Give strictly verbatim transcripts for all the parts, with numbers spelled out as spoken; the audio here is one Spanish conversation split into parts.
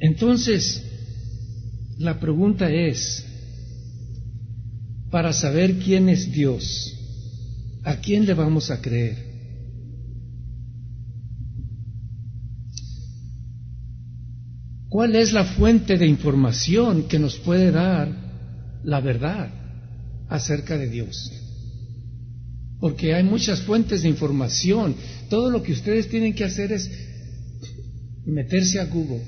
Entonces, la pregunta es, para saber quién es Dios, ¿a quién le vamos a creer? ¿Cuál es la fuente de información que nos puede dar la verdad acerca de Dios? Porque hay muchas fuentes de información. Todo lo que ustedes tienen que hacer es meterse a Google,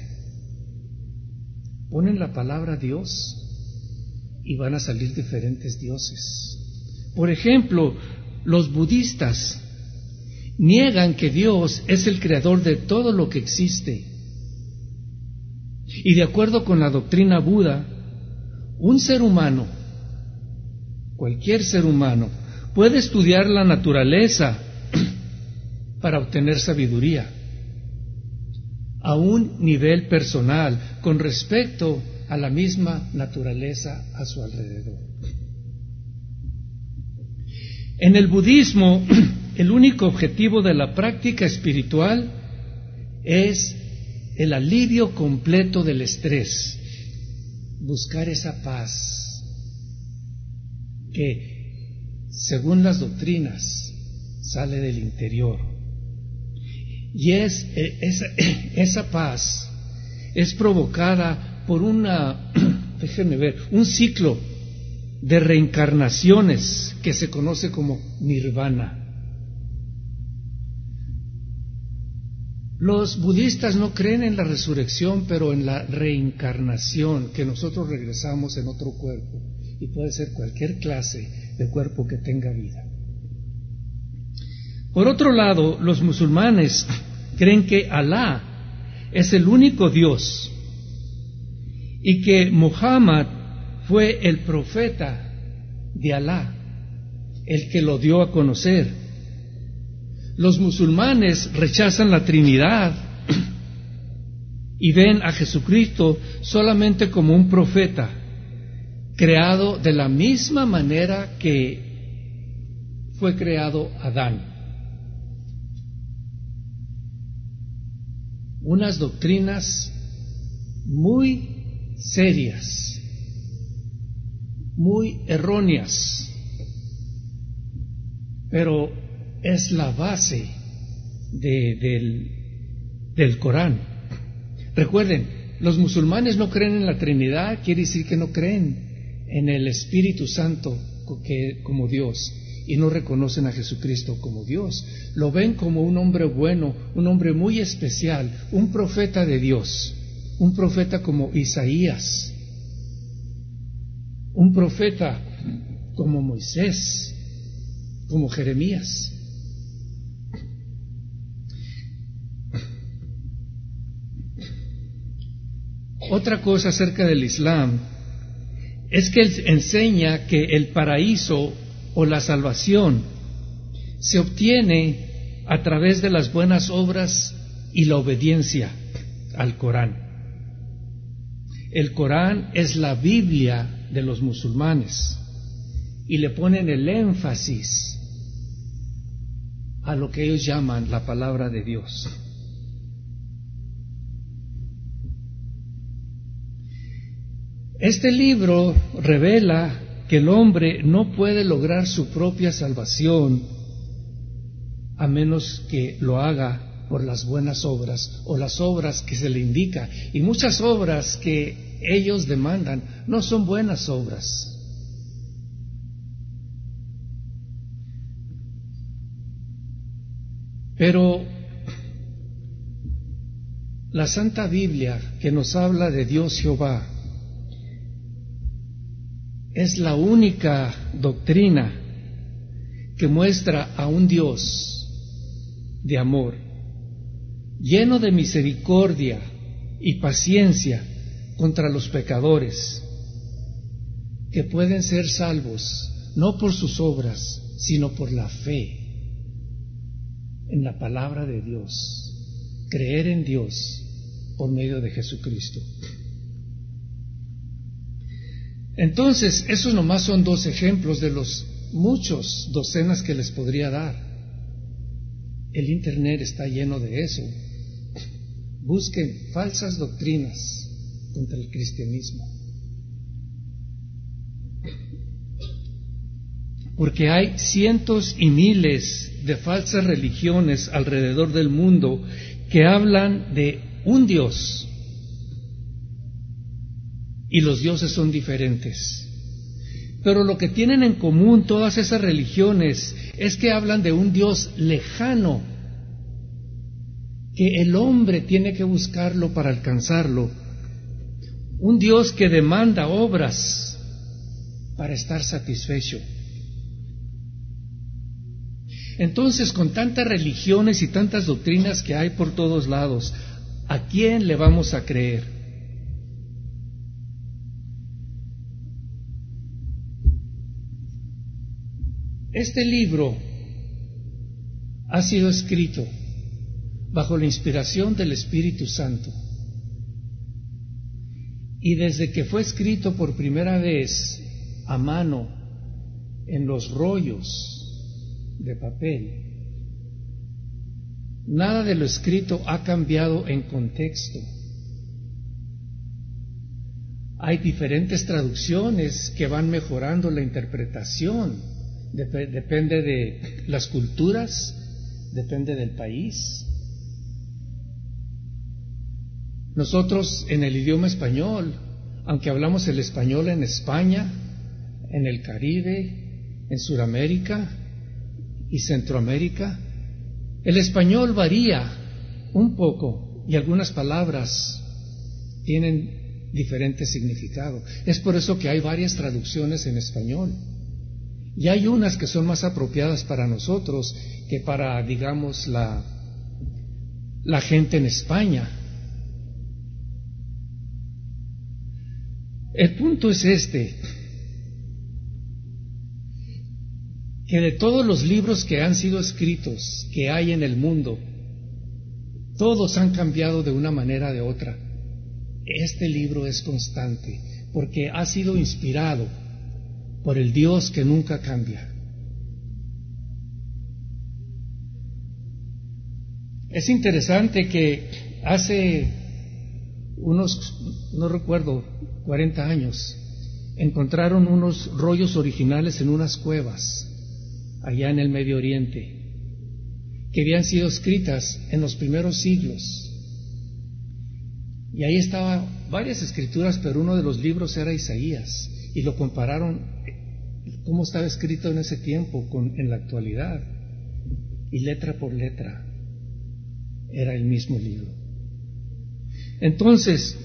ponen la palabra Dios y van a salir diferentes dioses. Por ejemplo, los budistas niegan que Dios es el creador de todo lo que existe. Y de acuerdo con la doctrina Buda, un ser humano, cualquier ser humano, puede estudiar la naturaleza para obtener sabiduría a un nivel personal con respecto a la misma naturaleza a su alrededor. En el budismo, el único objetivo de la práctica espiritual es el alivio completo del estrés, buscar esa paz que, según las doctrinas, sale del interior. Y es, esa, esa paz es provocada por una, déjenme ver, un ciclo de reencarnaciones que se conoce como nirvana. Los budistas no creen en la resurrección, pero en la reencarnación, que nosotros regresamos en otro cuerpo, y puede ser cualquier clase de cuerpo que tenga vida. Por otro lado, los musulmanes creen que Alá es el único Dios y que Muhammad fue el profeta de Alá, el que lo dio a conocer. Los musulmanes rechazan la Trinidad y ven a Jesucristo solamente como un profeta, creado de la misma manera que fue creado Adán. Unas doctrinas muy serias, muy erróneas, pero es la base de, del, del Corán. Recuerden, los musulmanes no creen en la Trinidad, quiere decir que no creen en el Espíritu Santo que, como Dios, y no reconocen a Jesucristo como Dios. Lo ven como un hombre bueno, un hombre muy especial, un profeta de Dios, un profeta como Isaías, un profeta como Moisés, como Jeremías. Otra cosa acerca del Islam es que él enseña que el paraíso o la salvación se obtiene a través de las buenas obras y la obediencia al Corán. El Corán es la Biblia de los musulmanes y le ponen el énfasis a lo que ellos llaman la palabra de Dios. Este libro revela que el hombre no puede lograr su propia salvación a menos que lo haga por las buenas obras o las obras que se le indica. Y muchas obras que ellos demandan no son buenas obras. Pero la Santa Biblia, que nos habla de Dios Jehová, es la única doctrina que muestra a un Dios de amor, lleno de misericordia y paciencia contra los pecadores, que pueden ser salvos no por sus obras, sino por la fe en la palabra de Dios, creer en Dios por medio de Jesucristo. Entonces, esos nomás son dos ejemplos de los muchos docenas que les podría dar. El Internet está lleno de eso. busquen falsas doctrinas contra el cristianismo. Porque hay cientos y miles de falsas religiones alrededor del mundo que hablan de un Dios, y los dioses son diferentes. Pero lo que tienen en común todas esas religiones es que hablan de un Dios lejano, que el hombre tiene que buscarlo para alcanzarlo, un Dios que demanda obras para estar satisfecho. Entonces, con tantas religiones y tantas doctrinas que hay por todos lados, ¿a quién le vamos a creer? Este libro ha sido escrito bajo la inspiración del Espíritu Santo. Y desde que fue escrito por primera vez a mano en los rollos de papel, nada de lo escrito ha cambiado en contexto. Hay diferentes traducciones que van mejorando la interpretación, Dep- depende de las culturas, depende del país. Nosotros en el idioma español, aunque hablamos el español en España, en el Caribe, en Sudamérica y Centroamérica, el español varía un poco y algunas palabras tienen diferente significado. Es por eso que hay varias traducciones en español. Y hay unas que son más apropiadas para nosotros que para, digamos, la, la gente en España. El punto es este, que de todos los libros que han sido escritos, que hay en el mundo, todos han cambiado de una manera o de otra. Este libro es constante, porque ha sido inspirado por el Dios que nunca cambia. Es interesante que hace unos, no recuerdo, cuarenta años, encontraron unos rollos originales en unas cuevas allá en el Medio Oriente, que habían sido escritas en los primeros siglos. Y ahí estaban varias escrituras, pero uno de los libros era Isaías, y lo compararon cómo estaba escrito en ese tiempo con en la actualidad, y letra por letra era el mismo libro. Entonces,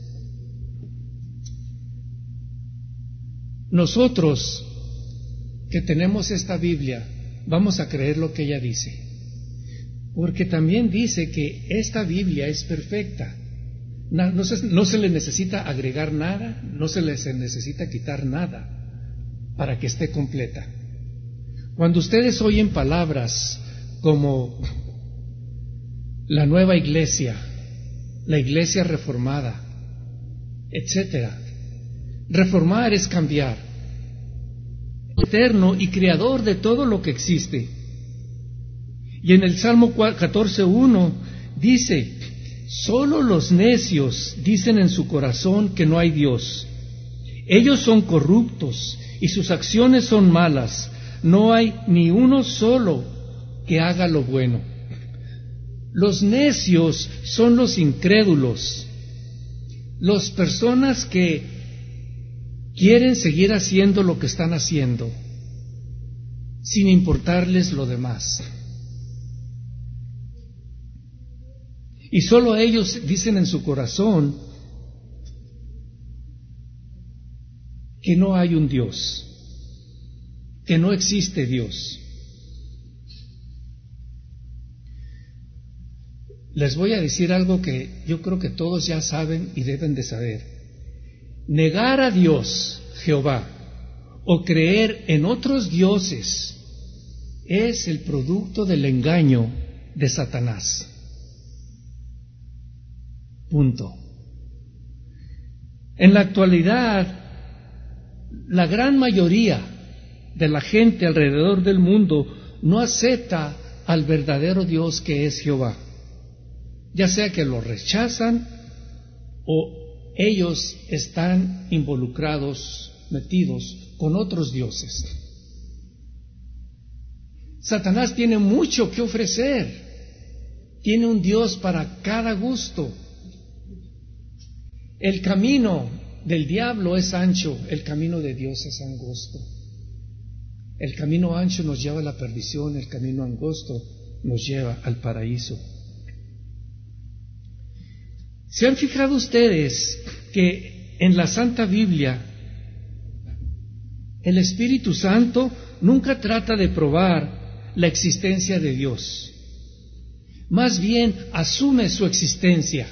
nosotros que tenemos esta Biblia vamos a creer lo que ella dice, porque también dice que esta Biblia es perfecta. No, no, se, no se le necesita agregar nada, no se le se necesita quitar nada para que esté completa. Cuando ustedes oyen palabras como la nueva iglesia, la iglesia reformada, etcétera, reformar es cambiar. Eterno y creador de todo lo que existe. Y en el Salmo catorce uno dice: solo los necios dicen en su corazón que no hay Dios. Ellos son corruptos y sus acciones son malas. No hay ni uno solo que haga lo bueno. Los necios son los incrédulos, las personas que quieren seguir haciendo lo que están haciendo, sin importarles lo demás. Y solo ellos dicen en su corazón que no hay un Dios, que no existe Dios. Les voy a decir algo que yo creo que todos ya saben y deben de saber. Negar a Dios, Jehová, o creer en otros dioses es el producto del engaño de Satanás. Punto. En la actualidad, la gran mayoría de la gente alrededor del mundo no acepta al verdadero Dios que es Jehová. ya sea que lo rechazan o ellos están involucrados, metidos con otros dioses. Satanás tiene mucho que ofrecer, tiene un Dios para cada gusto. El camino del diablo es ancho, el camino de Dios es angosto. El camino ancho nos lleva a la perdición, el camino angosto nos lleva al paraíso. ¿Se han fijado ustedes que en la Santa Biblia el Espíritu Santo nunca trata de probar la existencia de Dios? Más bien asume su existencia.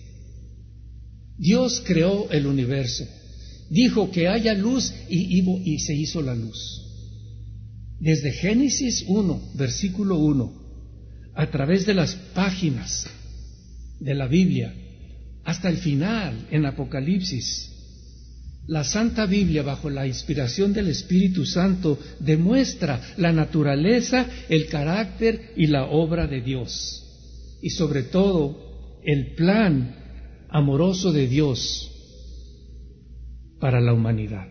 Dios creó el universo, dijo que haya luz y, y, y se hizo la luz. Desde Génesis uno, versículo uno, a través de las páginas de la Biblia, hasta el final en Apocalipsis, la Santa Biblia, bajo la inspiración del Espíritu Santo, demuestra la naturaleza, el carácter y la obra de Dios. Y sobre todo, el plan amoroso de Dios para la humanidad.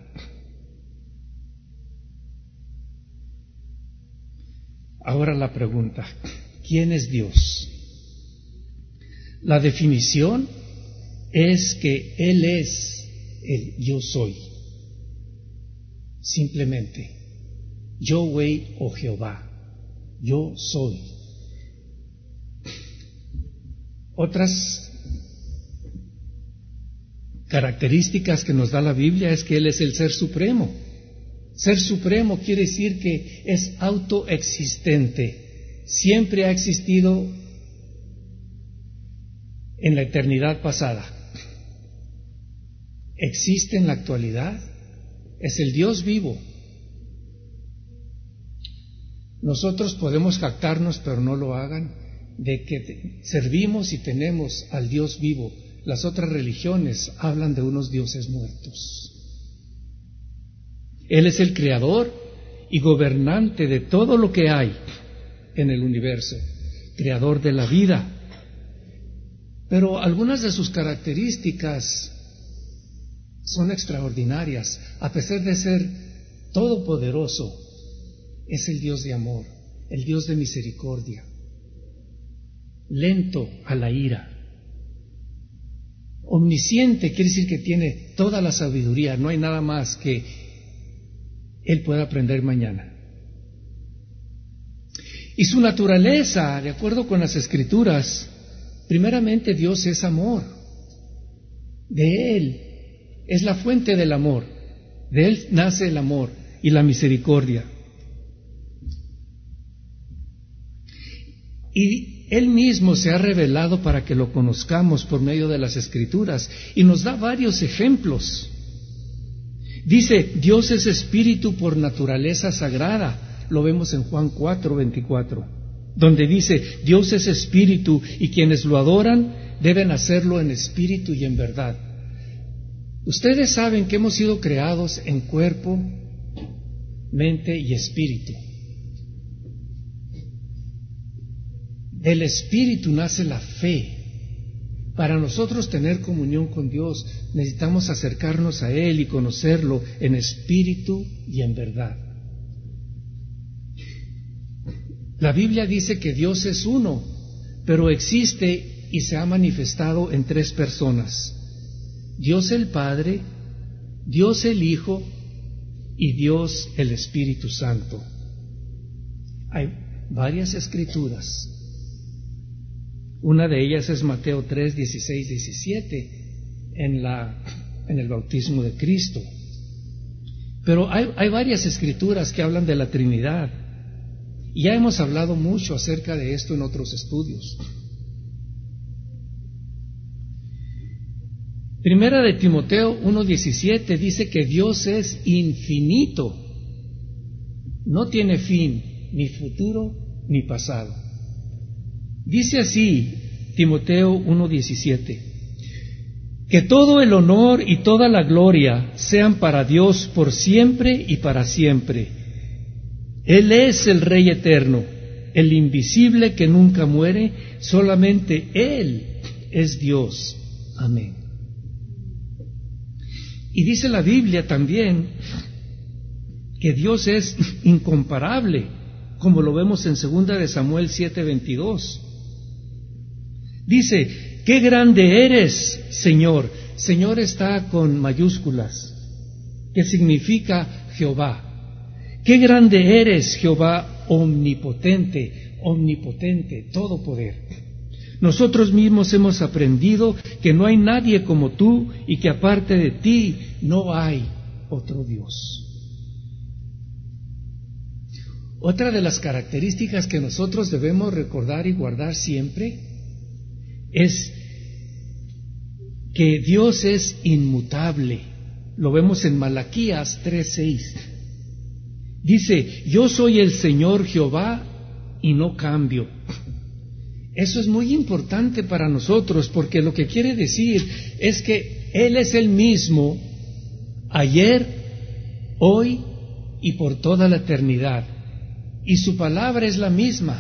Ahora la pregunta, ¿quién es Dios? La definición es que Él es el yo soy. Simplemente, Yahweh o Jehová, yo soy. Otras características que nos da la Biblia es que Él es el Ser Supremo. Ser Supremo quiere decir que es autoexistente. Siempre ha existido en la eternidad pasada. Existe en la actualidad. Es el Dios vivo. Nosotros podemos jactarnos, pero no lo hagan, de que servimos y tenemos al Dios vivo. Las otras religiones hablan de unos dioses muertos. Él es el creador y gobernante de todo lo que hay en el universo, creador de la vida. Pero algunas de sus características son extraordinarias. A pesar de ser todopoderoso, es el Dios de amor, el Dios de misericordia, lento a la ira. Omnisciente quiere decir que tiene toda la sabiduría, no hay nada más que Él pueda aprender mañana. Y su naturaleza, de acuerdo con las Escrituras, primeramente Dios es amor. De Él es la fuente del amor, de Él nace el amor y la misericordia. Y Él mismo se ha revelado para que lo conozcamos por medio de las Escrituras y nos da varios ejemplos. Dice, Dios es espíritu por naturaleza sagrada. Lo vemos en Juan cuatro, veinticuatro, donde dice, Dios es espíritu y quienes lo adoran deben hacerlo en espíritu y en verdad. Ustedes saben que hemos sido creados en cuerpo, mente y espíritu. Del espíritu nace la fe. Para nosotros tener comunión con Dios, necesitamos acercarnos a Él y conocerlo en espíritu y en verdad. La Biblia dice que Dios es uno, pero existe y se ha manifestado en tres personas: Dios el Padre, Dios el Hijo y Dios el Espíritu Santo. Hay varias escrituras. Una de ellas es Mateo tres, dieciséis, diecisiete, en, la, en el bautismo de Cristo. Pero hay, hay varias escrituras que hablan de la Trinidad. Y ya hemos hablado mucho acerca de esto en otros estudios. Primera de Timoteo uno diecisiete dice que Dios es infinito. No tiene fin, ni futuro, ni pasado. Dice así, Timoteo uno diecisiete, que todo el honor y toda la gloria sean para Dios por siempre y para siempre. Él es el Rey eterno, el invisible que nunca muere, solamente Él es Dios. Amén. Y dice la Biblia también que Dios es incomparable, como lo vemos en segunda de Samuel siete veintidós. Dice, qué grande eres, Señor. Señor está con mayúsculas, que significa Jehová. Qué grande eres, Jehová, omnipotente, omnipotente, todo poder. Nosotros mismos hemos aprendido que no hay nadie como tú y que aparte de ti no hay otro Dios. Otra de las características que nosotros debemos recordar y guardar siempre es que Dios es inmutable. Lo vemos en Malaquías tres seis. Dice, yo soy el Señor Jehová y no cambio. Eso es muy importante para nosotros, porque lo que quiere decir es que Él es el mismo ayer, hoy y por toda la eternidad. Y su palabra es la misma.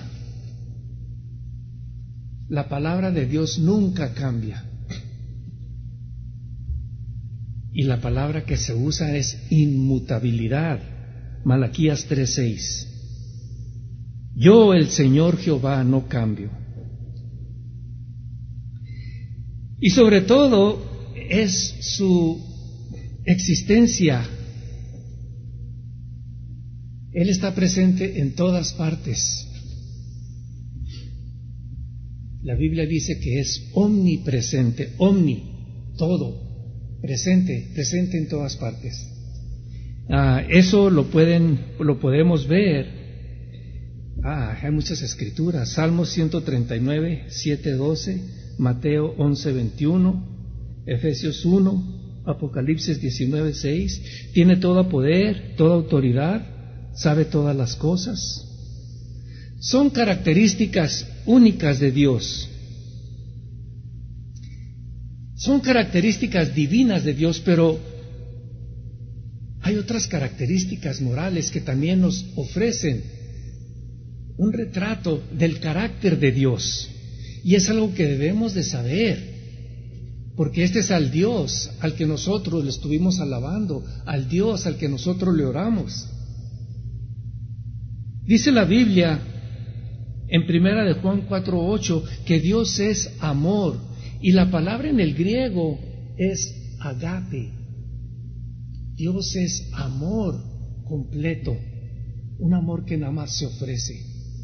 La palabra de Dios nunca cambia. Y la palabra que se usa es inmutabilidad. Malaquías tres seis. Yo, el Señor Jehová, no cambio. Y sobre todo es su existencia. Él está presente en todas partes. La Biblia dice que es omnipresente, omni, todo, presente, presente en todas partes. Ah, eso lo pueden, lo podemos ver. Ah, hay muchas escrituras. Salmos ciento treinta y nueve, siete doce, Mateo once veintiuno, Efesios uno, Apocalipsis diecinueve seis. Tiene todo poder, toda autoridad, sabe todas las cosas. Son características únicas de Dios. Son características divinas de Dios, pero hay otras características morales que también nos ofrecen un retrato del carácter de Dios. Y es algo que debemos de saber, porque este es al Dios al que nosotros le estuvimos alabando, al Dios al que nosotros le oramos. Dice la Biblia en primera de Juan cuatro ocho que Dios es amor, y la palabra en el griego es agape. Dios es amor completo, un amor que nada más se ofrece.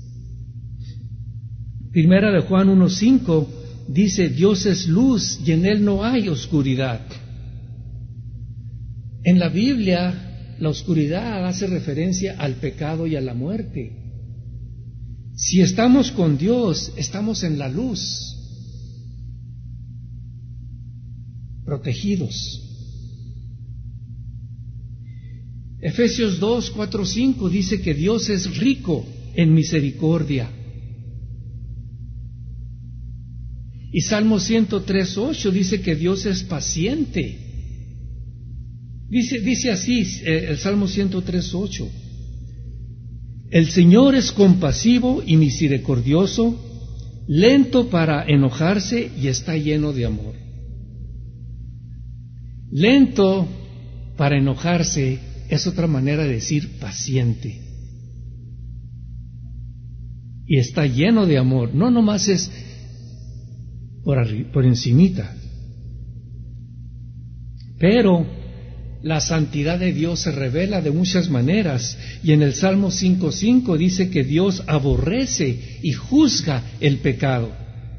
Primera de Juan uno cinco dice, Dios es luz y en Él no hay oscuridad. En la Biblia, la oscuridad hace referencia al pecado y a la muerte. Si estamos con Dios, estamos en la luz, protegidos. Efesios dos, cuatro, cinco dice que Dios es rico en misericordia. Y Salmo ciento tres, ocho dice que Dios es paciente. Dice, dice así eh, el Salmo ciento tres, ocho. El Señor es compasivo y misericordioso, lento para enojarse y está lleno de amor. Lento para enojarse es otra manera de decir paciente. Y está lleno de amor. No nomás es por, arri- por encimita. Pero la santidad de Dios se revela de muchas maneras. Y en el Salmo cinco cinco dice que Dios aborrece y juzga el pecado.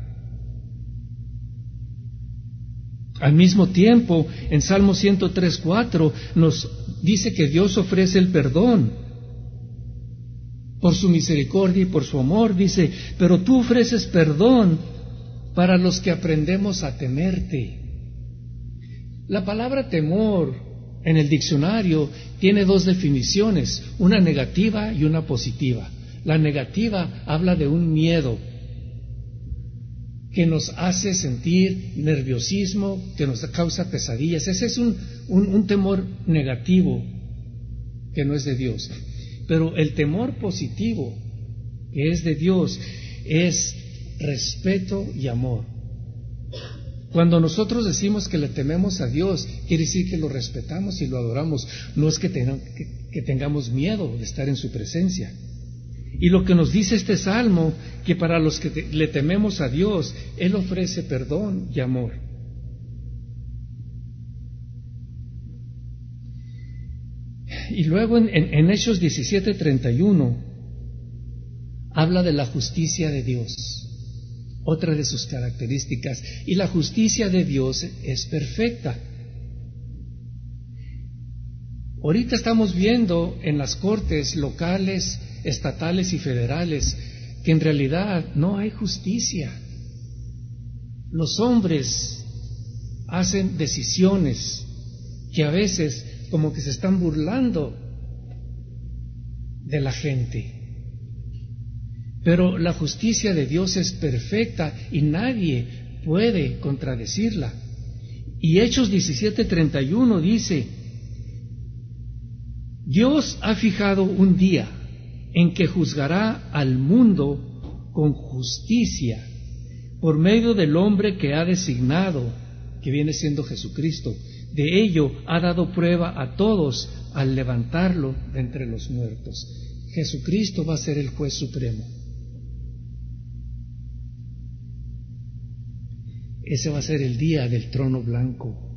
Al mismo tiempo, en Salmo ciento tres cuatro nos dice que Dios ofrece el perdón por su misericordia y por su amor. Dice, pero tú ofreces perdón para los que aprendemos a temerte. La palabra temor en el diccionario tiene dos definiciones, una negativa y una positiva. La negativa habla de un miedo que nos hace sentir nerviosismo, que nos causa pesadillas. Ese es un, un, un temor negativo que no es de Dios. Pero el temor positivo que es de Dios, es respeto y amor. Cuando nosotros decimos que le tememos a Dios, quiere decir que lo respetamos y lo adoramos. No es que, ten- que, que tengamos miedo de estar en su presencia. Y lo que nos dice este salmo, que para los que te- le tememos a Dios, Él ofrece perdón y amor. Y luego en, en, en Hechos diecisiete treinta y uno habla de la justicia de Dios, otra de sus características, y la justicia de Dios es perfecta. Ahorita estamos viendo en las cortes locales, estatales y federales que en realidad no hay justicia. Los hombres hacen decisiones que a veces como que se están burlando de la gente. Pero la justicia de Dios es perfecta y nadie puede contradecirla. Y Hechos diecisiete treinta y uno dice: Dios ha fijado un día en que juzgará al mundo con justicia por medio del hombre que ha designado, que viene siendo Jesucristo. De ello ha dado prueba a todos al levantarlo de entre los muertos. Jesucristo va a ser el juez supremo. Ese va a ser el día del trono blanco.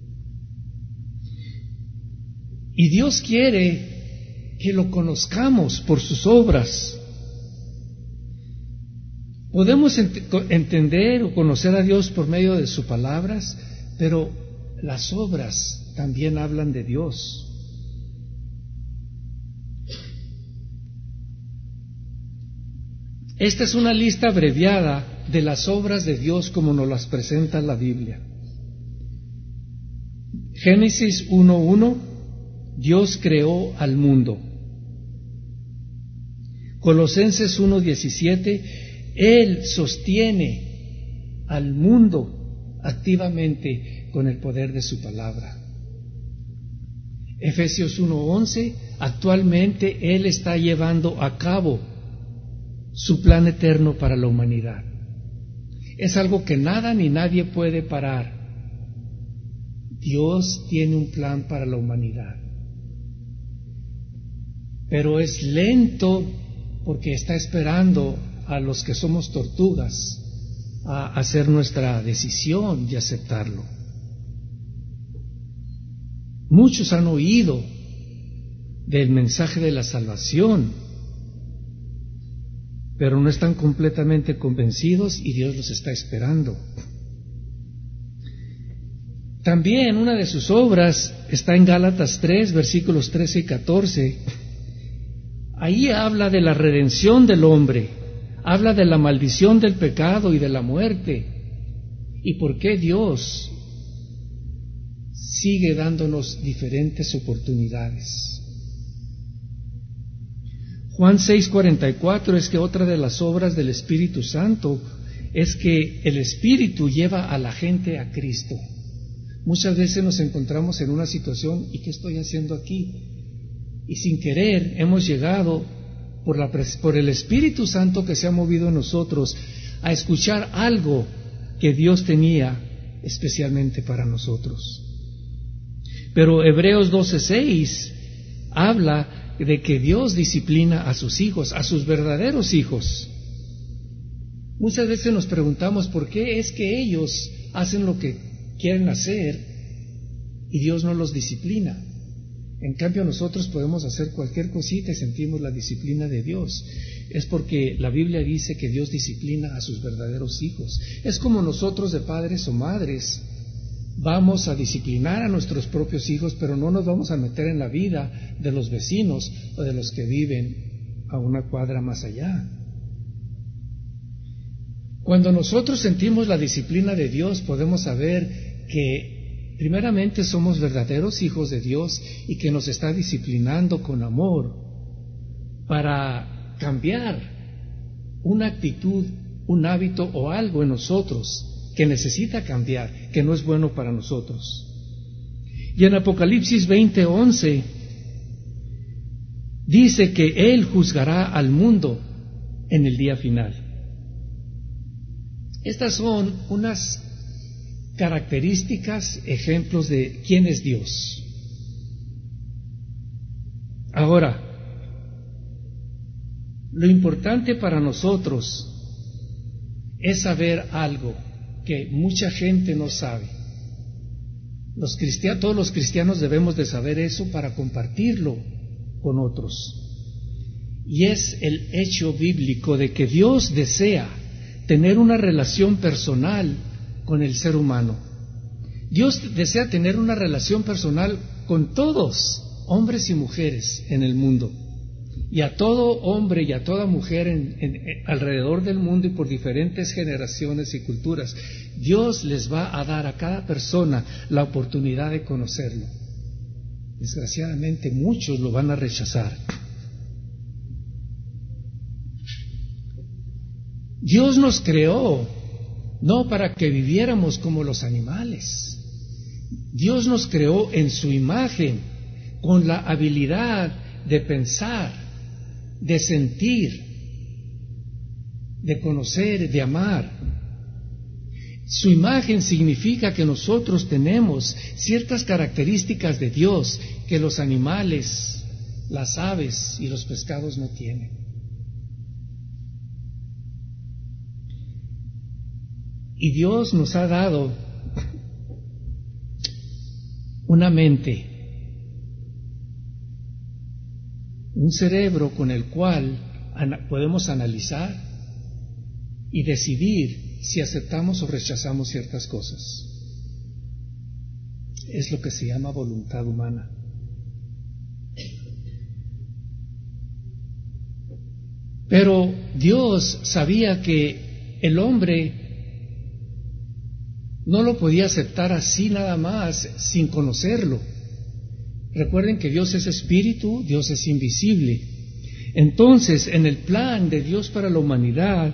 Y Dios quiere que lo conozcamos por sus obras. Podemos ent- entender o conocer a Dios por medio de sus palabras, pero las obras también hablan de Dios. Esta es una lista abreviada de las obras de Dios como nos las presenta la Biblia. Génesis uno uno, Dios creó al mundo. Colosenses uno diecisiete, Él sostiene al mundo activamente con el poder de su palabra. Efesios uno once, actualmente Él está llevando a cabo su plan eterno para la humanidad. Es algo que nada ni nadie puede parar. Dios tiene un plan para la humanidad, pero es lento porque está esperando a los que somos tortugas a hacer nuestra decisión y aceptarlo. Muchos han oído del mensaje de la salvación, pero no están completamente convencidos y Dios los está esperando. También una de sus obras está en Gálatas tres, versículos trece y catorce. Ahí habla de la redención del hombre, habla de la maldición del pecado y de la muerte, y por qué Dios sigue dándonos diferentes oportunidades. Juan seis cuarenta y cuatro es que otra de las obras del Espíritu Santo es que el Espíritu lleva a la gente a Cristo. Muchas veces nos encontramos en una situación, ¿y qué estoy haciendo aquí? Y sin querer hemos llegado por, la, por el Espíritu Santo que se ha movido en nosotros a escuchar algo que Dios tenía especialmente para nosotros. Pero Hebreos doce seis habla de que Dios disciplina a sus hijos, a sus verdaderos hijos. Muchas veces nos preguntamos por qué es que ellos hacen lo que quieren hacer y Dios no los disciplina. En cambio nosotros podemos hacer cualquier cosita y sentimos la disciplina de Dios. Es porque la Biblia dice que Dios disciplina a sus verdaderos hijos. Es como nosotros de padres o madres vamos a disciplinar a nuestros propios hijos, pero no nos vamos a meter en la vida de los vecinos o de los que viven a una cuadra más allá. Cuando nosotros sentimos la disciplina de Dios, podemos saber que primeramente somos verdaderos hijos de Dios y que nos está disciplinando con amor para cambiar una actitud, un hábito o algo en nosotros que necesita cambiar, que no es bueno para nosotros. Y en Apocalipsis veinte once dice que Él juzgará al mundo en el día final. Estas son unas características, ejemplos de quién es Dios. Ahora, lo importante para nosotros es saber algo que mucha gente no sabe. Los cristianos, todos los cristianos debemos de saber eso para compartirlo con otros. Y es el hecho bíblico de que Dios desea tener una relación personal con el ser humano. Dios desea tener una relación personal con todos, hombres y mujeres en el mundo. Y a todo hombre y a toda mujer en, en, en, alrededor del mundo y por diferentes generaciones y culturas, Dios les va a dar a cada persona la oportunidad de conocerlo. Desgraciadamente muchos lo van a rechazar. Dios nos creó no para que viviéramos como los animales. Dios nos creó en su imagen, con la habilidad de pensar, de sentir, de conocer, de amar. Su imagen significa que nosotros tenemos ciertas características de Dios que los animales, las aves y los pescados no tienen. Y Dios nos ha dado una mente, un cerebro con el cual podemos analizar y decidir si aceptamos o rechazamos ciertas cosas. Es lo que se llama voluntad humana. Pero Dios sabía que el hombre no lo podía aceptar así nada más, sin conocerlo. Recuerden que Dios es espíritu, Dios es invisible. Entonces, en el plan de Dios para la humanidad,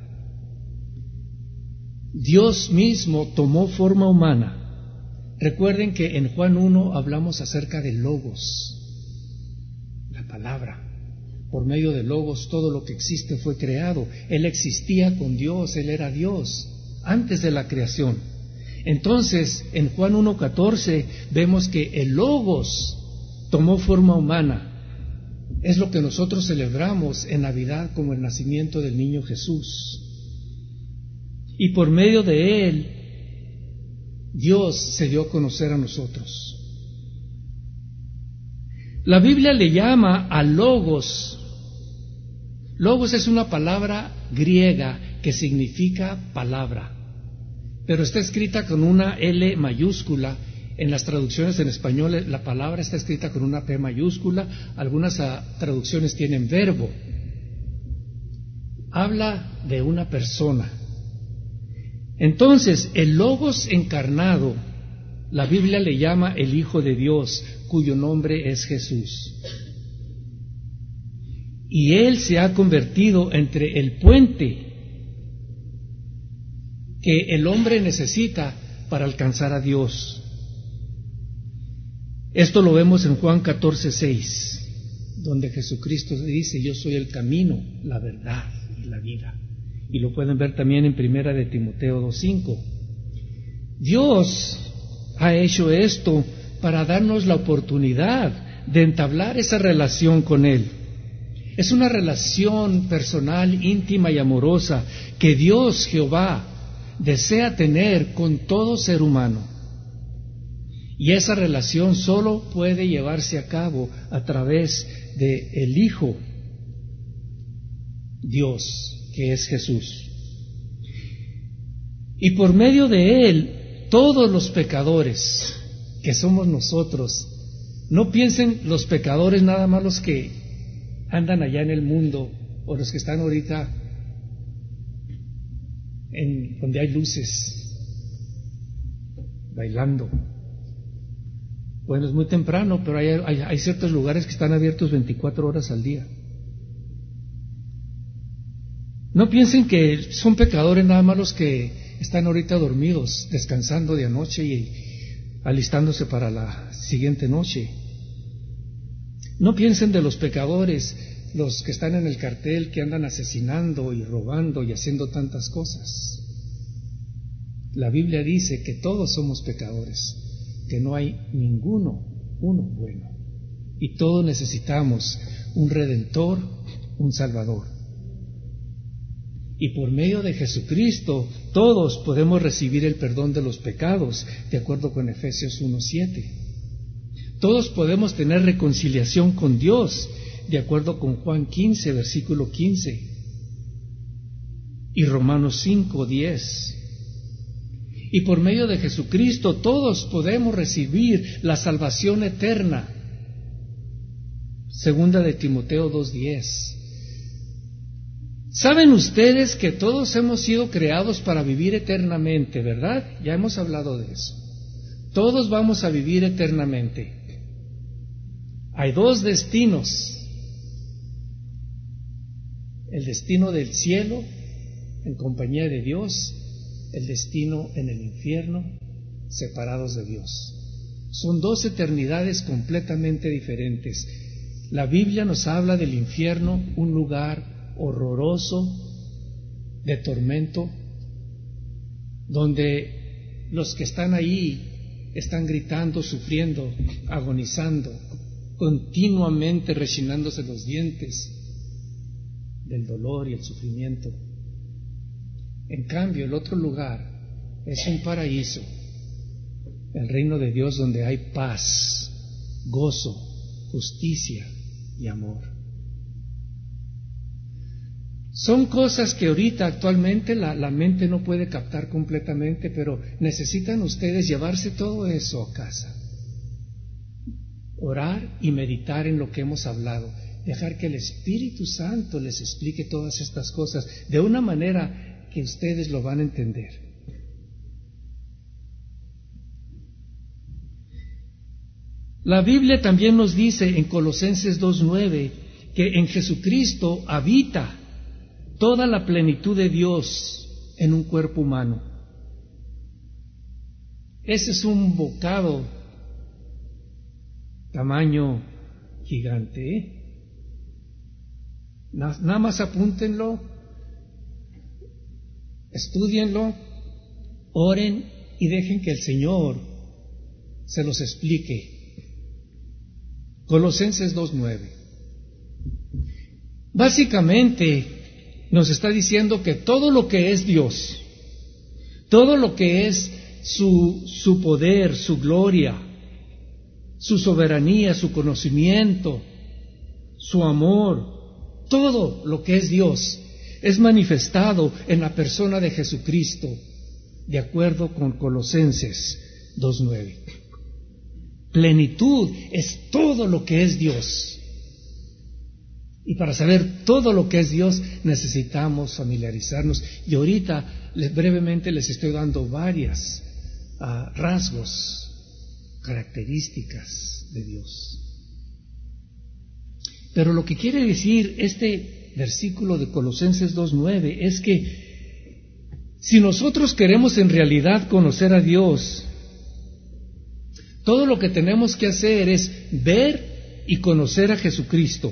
Dios mismo tomó forma humana. Recuerden que en Juan uno hablamos acerca del Logos, la palabra. Por medio del Logos todo lo que existe fue creado. Él existía con Dios, Él era Dios, antes de la creación. Entonces, en Juan uno catorce vemos que el Logos tomó forma humana. Es lo que nosotros celebramos en Navidad como el nacimiento del niño Jesús. Y por medio de Él, Dios se dio a conocer a nosotros. La Biblia le llama a Logos. Logos es una palabra griega que significa palabra, pero está escrita con una L mayúscula. En las traducciones en español la palabra está escrita con una P mayúscula. Algunas uh, traducciones tienen verbo. Habla de una persona. Entonces, el Logos encarnado, la Biblia le llama el Hijo de Dios, cuyo nombre es Jesús. Y Él se ha convertido entre el puente que el hombre necesita para alcanzar a Dios. Esto lo vemos en Juan catorce seis, donde Jesucristo dice: yo soy el camino, la verdad y la vida. Y lo pueden ver también en Primera de Timoteo dos cinco. Dios ha hecho esto para darnos la oportunidad de entablar esa relación con Él. Es una relación personal, íntima y amorosa que Dios Jehová desea tener con todo ser humano. Y esa relación solo puede llevarse a cabo a través de el Hijo Dios, que es Jesús. Y por medio de Él, todos los pecadores que somos nosotros, no piensen los pecadores nada más los que andan allá en el mundo o los que están ahorita en donde hay luces, bailando. Bueno, es muy temprano, pero hay, hay, hay ciertos lugares que están abiertos veinticuatro horas al día. No piensen que son pecadores nada más los que están ahorita dormidos, descansando de anoche y alistándose para la siguiente noche. No piensen de los pecadores los que están en el cartel que andan asesinando y robando y haciendo tantas cosas. La Biblia dice que todos somos pecadores, que no hay ninguno, uno bueno. Y todos necesitamos un Redentor, un Salvador. Y por medio de Jesucristo todos podemos recibir el perdón de los pecados, de acuerdo con Efesios uno siete. Todos podemos tener reconciliación con Dios, de acuerdo con Juan quince, versículo quince, y Romanos cinco diez. Y por medio de Jesucristo todos podemos recibir la salvación eterna, segunda de Timoteo dos diez. Saben ustedes que todos hemos sido creados para vivir eternamente, ¿verdad? Ya hemos hablado de eso. Todos vamos a vivir eternamente. Hay dos destinos: el destino del cielo en compañía de Dios, el destino en el infierno separados de Dios. Son dos eternidades completamente diferentes. La Biblia nos habla del infierno, un lugar horroroso de tormento, donde los que están ahí están gritando, sufriendo, agonizando, continuamente rechinándose los dientes del dolor y el sufrimiento. En cambio, el otro lugar es un paraíso, el reino de Dios, donde hay paz, gozo, justicia y amor. Son cosas que ahorita actualmente la, la mente no puede captar completamente, pero necesitan ustedes llevarse todo eso a casa, orar y meditar en lo que hemos hablado, dejar que el Espíritu Santo les explique todas estas cosas de una manera que ustedes lo van a entender. La Biblia también nos dice en Colosenses dos nueve que en Jesucristo habita toda la plenitud de Dios en un cuerpo humano. Ese es un bocado tamaño gigante, ¿eh? Nada más apúntenlo, estúdienlo, oren y dejen que el Señor se los explique. Colosenses dos nueve. Básicamente nos está diciendo que todo lo que es Dios, todo lo que es su, su poder, su gloria, su soberanía, su conocimiento, su amor, todo lo que es Dios es manifestado en la persona de Jesucristo, de acuerdo con Colosenses dos nueve. Plenitud es todo lo que es Dios. Y para saber todo lo que es Dios necesitamos familiarizarnos. Y ahorita les, brevemente les estoy dando varias uh, rasgos, características de Dios. Pero lo que quiere decir este versículo de Colosenses dos nueve es que si nosotros queremos en realidad conocer a Dios, todo lo que tenemos que hacer es ver y conocer a Jesucristo.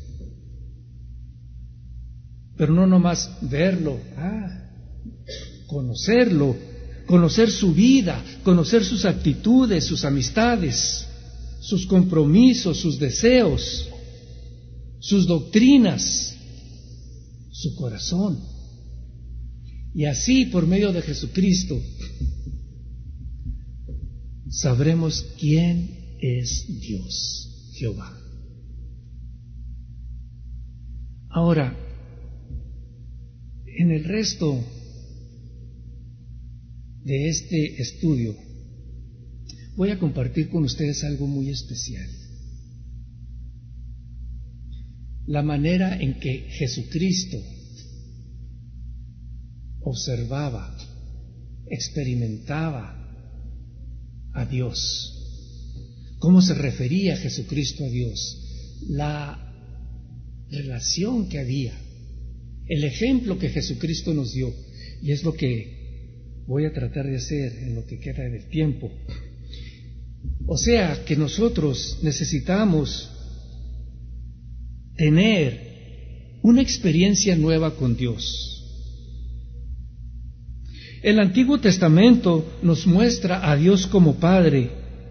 Pero no nomás verlo, ah, conocerlo, conocer su vida, conocer sus actitudes, sus amistades, sus compromisos, sus deseos, sus doctrinas, su corazón. Y así, por medio de Jesucristo, sabremos quién es Dios, Jehová. Ahora, en el resto de este estudio, voy a compartir con ustedes algo muy especial. La manera en que Jesucristo observaba, experimentaba a Dios. ¿Cómo se refería Jesucristo a Dios? La relación que había, el ejemplo que Jesucristo nos dio, y es lo que voy a tratar de hacer en lo que queda del tiempo. O sea, que nosotros necesitamos tener una experiencia nueva con Dios. El Antiguo Testamento nos muestra a Dios como Padre,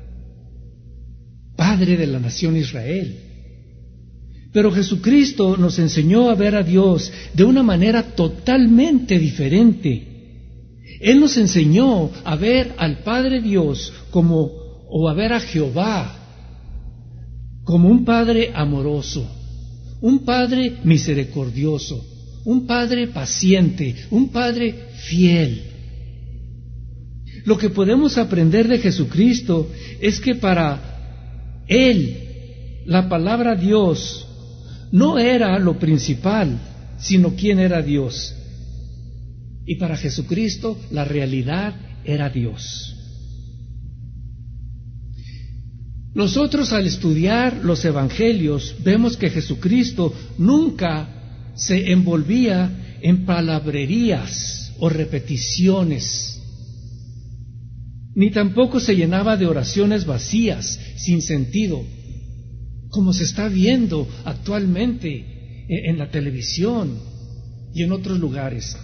Padre de la nación Israel. Pero Jesucristo nos enseñó a ver a Dios de una manera totalmente diferente. Él nos enseñó a ver al Padre Dios como, o a ver a Jehová como un Padre amoroso, un Padre misericordioso, un Padre paciente, un Padre fiel. Lo que podemos aprender de Jesucristo es que para Él, la palabra Dios no era lo principal, sino quién era Dios. Y para Jesucristo la realidad era Dios. Nosotros al estudiar los evangelios vemos que Jesucristo nunca se envolvía en palabrerías o repeticiones, ni tampoco se llenaba de oraciones vacías, sin sentido, como se está viendo actualmente en la televisión y en otros lugares.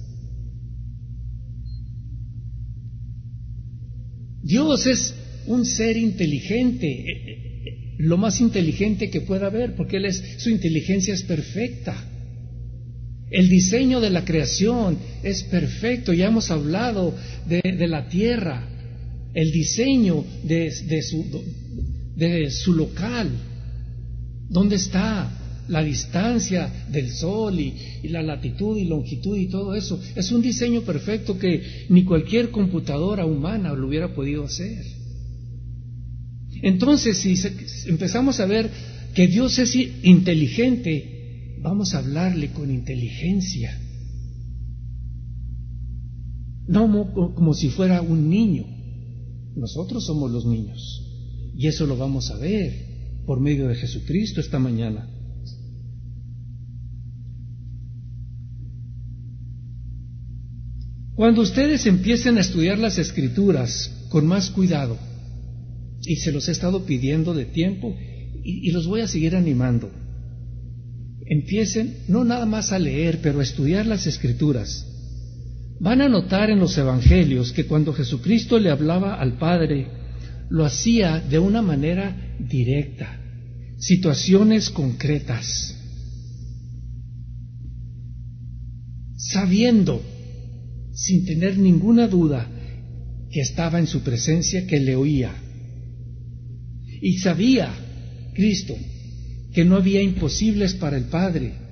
Dios es un ser inteligente, lo más inteligente que pueda haber, porque Él es, su inteligencia es perfecta. El diseño de la creación es perfecto. Ya hemos hablado de, de la tierra, el diseño de, de, su, de su local, dónde está la distancia del sol y, y la latitud y longitud y todo eso. Es un diseño perfecto que ni cualquier computadora humana lo hubiera podido hacer. Entonces, si empezamos a ver que Dios es inteligente, vamos a hablarle con inteligencia, no como si fuera un niño. Nosotros somos los niños, y eso lo vamos a ver por medio de Jesucristo esta mañana. Cuando ustedes empiecen a estudiar las Escrituras con más cuidado, y se los he estado pidiendo de tiempo, y, y los voy a seguir animando, empiecen no nada más a leer, pero a estudiar las Escrituras. Van a notar en los Evangelios que cuando Jesucristo le hablaba al Padre, lo hacía de una manera directa, situaciones concretas, sabiendo, sin tener ninguna duda, que estaba en su presencia, que le oía. Y sabía Cristo que no había imposibles para el Padre.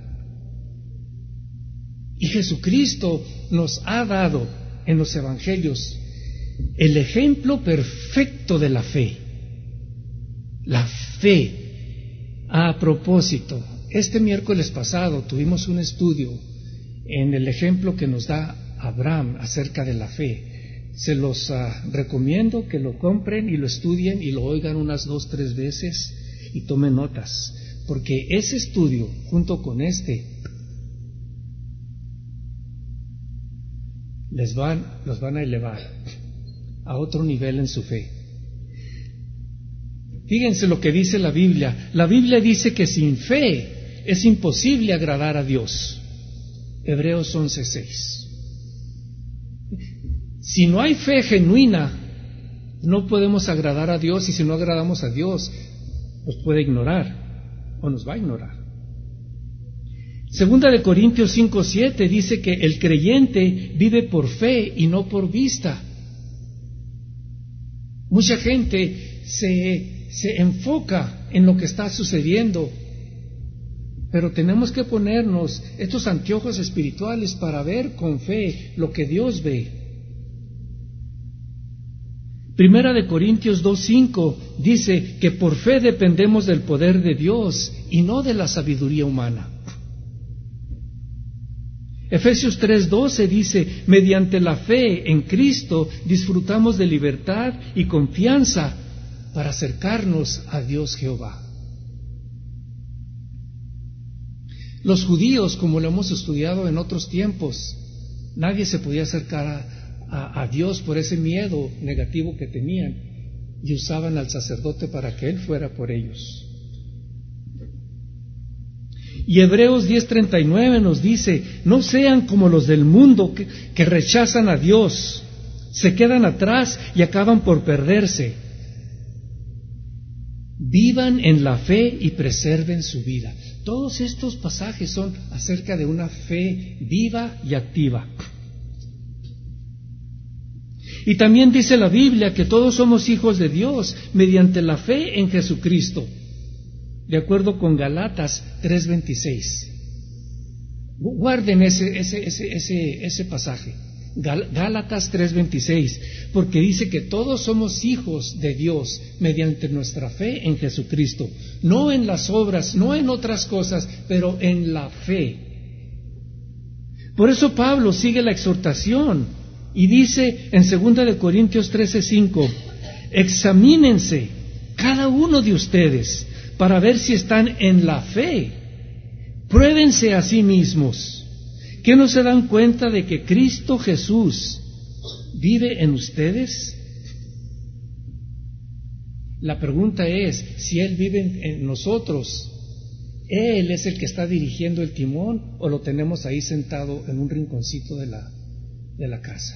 Y Jesucristo nos ha dado en los Evangelios el ejemplo perfecto de la fe. La fe. A propósito, este miércoles pasado tuvimos un estudio en el ejemplo que nos da Abraham acerca de la fe. Se los uh, recomiendo que lo compren y lo estudien y lo oigan unas dos, tres veces y tomen notas, porque ese estudio junto con este les van, los van a elevar a otro nivel en su fe. Fíjense lo que dice la Biblia. La Biblia dice que sin fe es imposible agradar a Dios. Hebreos once seis. Si no hay fe genuina, no podemos agradar a Dios, y si no agradamos a Dios, nos puede ignorar o nos va a ignorar. Segunda de Corintios cinco siete dice que el creyente vive por fe y no por vista. Mucha gente se, se enfoca en lo que está sucediendo, pero tenemos que ponernos estos anteojos espirituales para ver con fe lo que Dios ve. Primera de Corintios dos cinco dice que por fe dependemos del poder de Dios y no de la sabiduría humana. Efesios tres doce dice, mediante la fe en Cristo disfrutamos de libertad y confianza para acercarnos a Dios Jehová. Los judíos, como lo hemos estudiado en otros tiempos, nadie se podía acercar a, a, a Dios por ese miedo negativo que tenían, y usaban al sacerdote para que él fuera por ellos. Y Hebreos diez treinta y nueve nos dice, no sean como los del mundo que, que rechazan a Dios, se quedan atrás y acaban por perderse. Vivan en la fe y preserven su vida. Todos estos pasajes son acerca de una fe viva y activa. Y también dice la Biblia que todos somos hijos de Dios mediante la fe en Jesucristo, de acuerdo con Galatas tres veintiséis. Guarden ese, ese, ese, ese, ese pasaje, Gálatas tres veintiséis, porque dice que todos somos hijos de Dios mediante nuestra fe en Jesucristo, no en las obras, no en otras cosas, pero en la fe. Por eso Pablo sigue la exhortación y dice en segunda de Corintios trece cinco, examínense cada uno de ustedes para ver si están en la fe. Pruébense a sí mismos. ¿Qué no se dan cuenta de que Cristo Jesús vive en ustedes? La pregunta es, si Él vive en, en nosotros, ¿Él es el que está dirigiendo el timón o lo tenemos ahí sentado en un rinconcito de la, de la casa?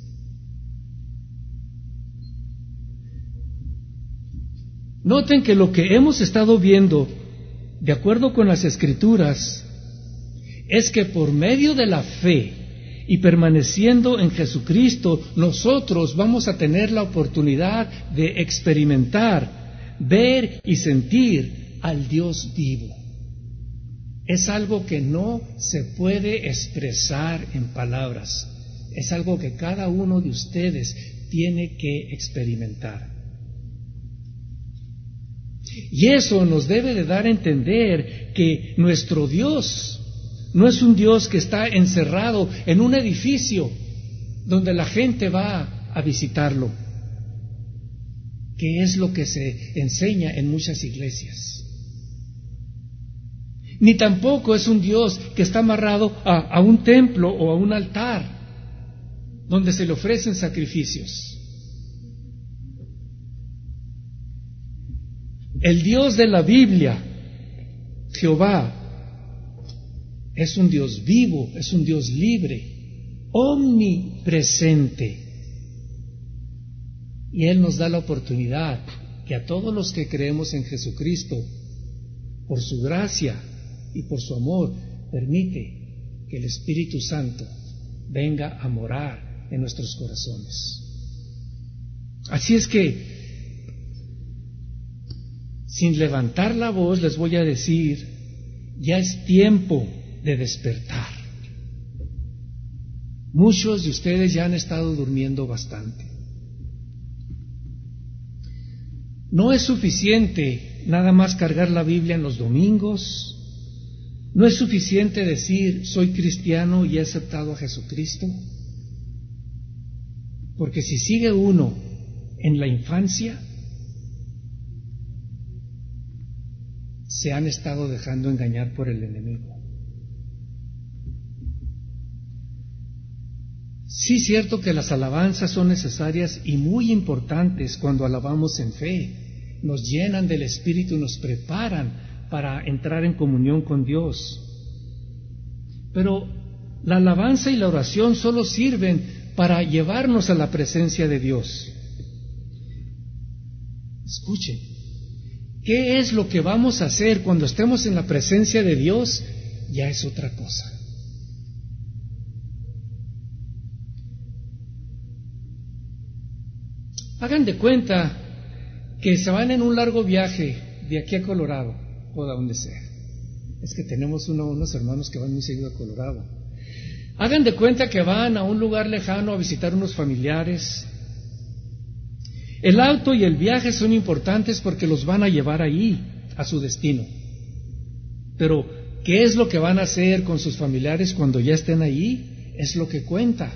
Noten que lo que hemos estado viendo, de acuerdo con las Escrituras, es que por medio de la fe y permaneciendo en Jesucristo, nosotros vamos a tener la oportunidad de experimentar, ver y sentir al Dios vivo. Es algo que no se puede expresar en palabras, es algo que cada uno de ustedes tiene que experimentar. Y eso nos debe de dar a entender que nuestro Dios no es un Dios que está encerrado en un edificio donde la gente va a visitarlo, que es lo que se enseña en muchas iglesias. Ni tampoco es un Dios que está amarrado a, a un templo o a un altar donde se le ofrecen sacrificios. El Dios de la Biblia, Jehová, es un Dios vivo, es un Dios libre, omnipresente. Y Él nos da la oportunidad que a todos los que creemos en Jesucristo, por su gracia y por su amor, permite que el Espíritu Santo venga a morar en nuestros corazones. Así es que, sin levantar la voz, les voy a decir, ya es tiempo de despertar. Muchos de ustedes ya han estado durmiendo bastante. No es suficiente nada más cargar la Biblia en los domingos. No es suficiente decir, soy cristiano y he aceptado a Jesucristo. Porque si sigue uno en la infancia, se han estado dejando engañar por el enemigo. Sí, es cierto que las alabanzas son necesarias y muy importantes cuando alabamos en fe. Nos llenan del Espíritu y nos preparan para entrar en comunión con Dios. Pero la alabanza y la oración solo sirven para llevarnos a la presencia de Dios. Escuchen, ¿qué es lo que vamos a hacer cuando estemos en la presencia de Dios? Ya es otra cosa. Hagan de cuenta que se van en un largo viaje de aquí a Colorado, o de donde sea. Es que tenemos uno, unos hermanos que van muy seguido a Colorado. Hagan de cuenta que van a un lugar lejano a visitar unos familiares. El auto y el viaje son importantes porque los van a llevar ahí, a su destino. Pero, ¿qué es lo que van a hacer con sus familiares cuando ya estén ahí? Es lo que cuenta.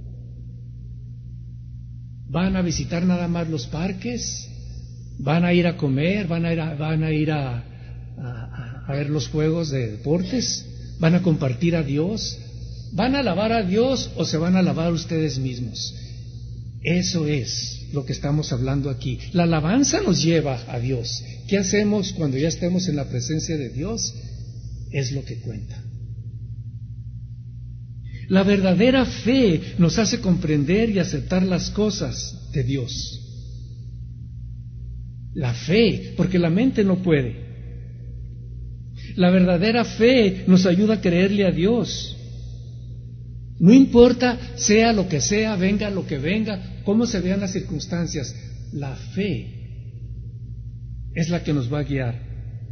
¿Van a visitar nada más los parques? ¿Van a ir a comer? ¿Van a ir a, van a, ir a, a, a ver los juegos de deportes? ¿Van a compartir a Dios? ¿Van a alabar a Dios o se van a alabar ustedes mismos? Eso es lo que estamos hablando aquí. La alabanza nos lleva a Dios. ¿Qué hacemos cuando ya estemos en la presencia de Dios? es lo que cuenta. La verdadera fe nos hace comprender y aceptar las cosas de Dios. La fe, porque la mente no puede. La verdadera fe nos ayuda a creerle a Dios. No importa, sea lo que sea, venga lo que venga, cómo se vean las circunstancias, la fe es la que nos va a guiar.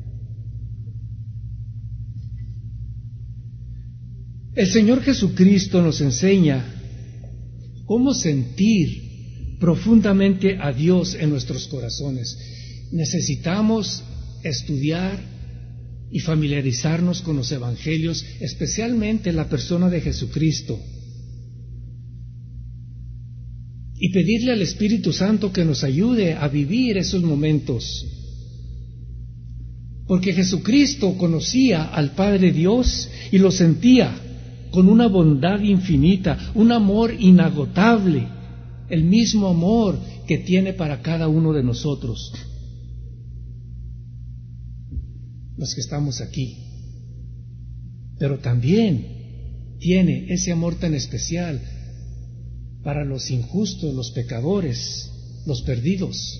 El Señor Jesucristo nos enseña cómo sentir profundamente a Dios en nuestros corazones. Necesitamos estudiar y familiarizarnos con los evangelios, especialmente la persona de Jesucristo, y pedirle al Espíritu Santo que nos ayude a vivir esos momentos. Porque Jesucristo conocía al Padre Dios y lo sentía con una bondad infinita, un amor inagotable, el mismo amor que tiene para cada uno de nosotros, los que estamos aquí. Pero también tiene ese amor tan especial para los injustos, los pecadores, los perdidos.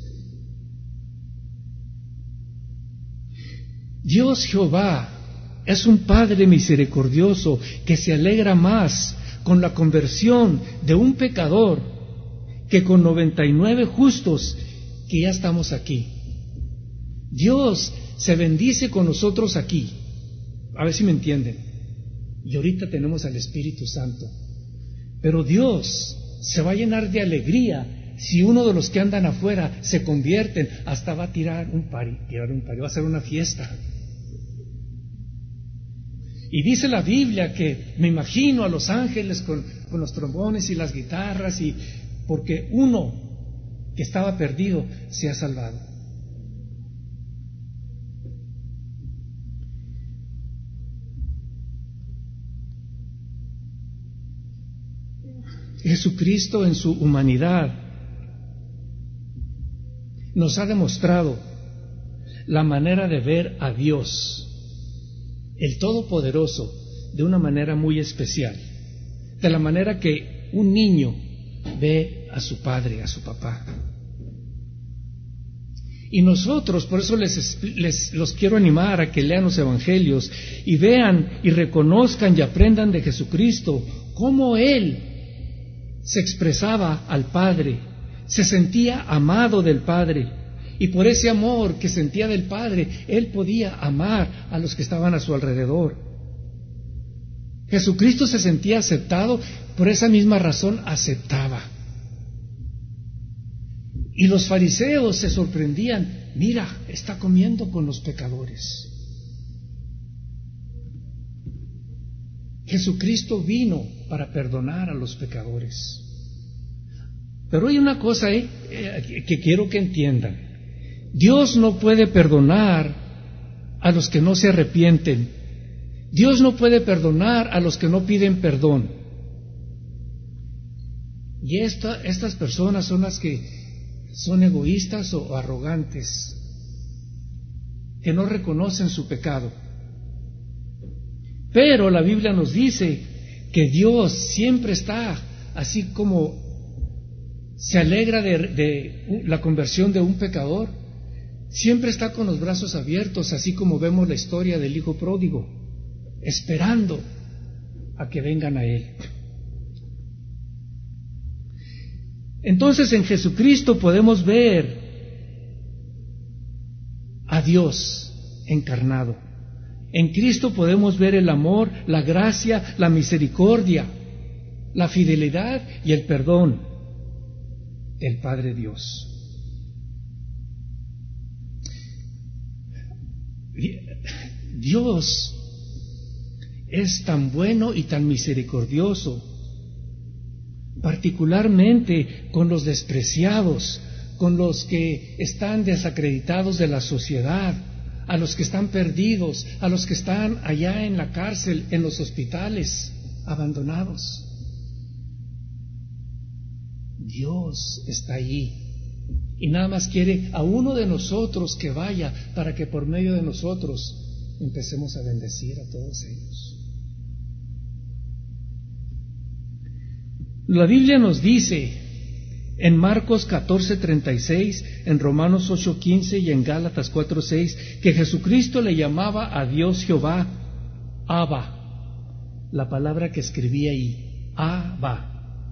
Dios Jehová es un Padre misericordioso que se alegra más con la conversión de un pecador que con noventa y nueve justos que ya estamos aquí. Dios se bendice con nosotros aquí. A ver si me entienden. Y ahorita tenemos al Espíritu Santo. Pero Dios se va a llenar de alegría si uno de los que andan afuera se convierten, hasta va a tirar un pari, tirar un pari, va a hacer una fiesta. Y dice la Biblia que me imagino a los ángeles con, con los trombones y las guitarras, y porque uno que estaba perdido se ha salvado. Jesucristo en su humanidad nos ha demostrado la manera de ver a Dios, el Todopoderoso, de una manera muy especial, de la manera que un niño ve a su padre, a su papá. Y nosotros, por eso les, les los quiero animar a que lean los evangelios y vean y reconozcan y aprendan de Jesucristo cómo Él se expresaba al Padre, se sentía amado del Padre, y por ese amor que sentía del Padre, Él podía amar a los que estaban a su alrededor. Jesucristo se sentía aceptado, por esa misma razón aceptaba. Y los fariseos se sorprendían, mira, está comiendo con los pecadores. Jesucristo vino para perdonar a los pecadores. Pero hay una cosa eh, eh, que quiero que entiendan. Dios no puede perdonar a los que no se arrepienten. Dios no puede perdonar a los que no piden perdón. Y esta, estas personas son las que son egoístas o arrogantes, que no reconocen su pecado. Pero la Biblia nos dice que Dios siempre está, así como se alegra de, de la conversión de un pecador, siempre está con los brazos abiertos, así como vemos la historia del hijo pródigo, esperando a que vengan a Él. Entonces en Jesucristo podemos ver a Dios encarnado. En Cristo podemos ver el amor, la gracia, la misericordia, la fidelidad y el perdón del Padre Dios. Dios es tan bueno y tan misericordioso, particularmente con los despreciados, con los que están desacreditados de la sociedad, a los que están perdidos, a los que están allá en la cárcel, en los hospitales, abandonados. Dios está allí y nada más quiere a uno de nosotros que vaya para que por medio de nosotros empecemos a bendecir a todos ellos. La Biblia nos dice en Marcos catorce treinta y seis, en Romanos ocho quince y en Gálatas cuatro seis que Jesucristo le llamaba a Dios Jehová Abba, la palabra que escribí ahí, Abba.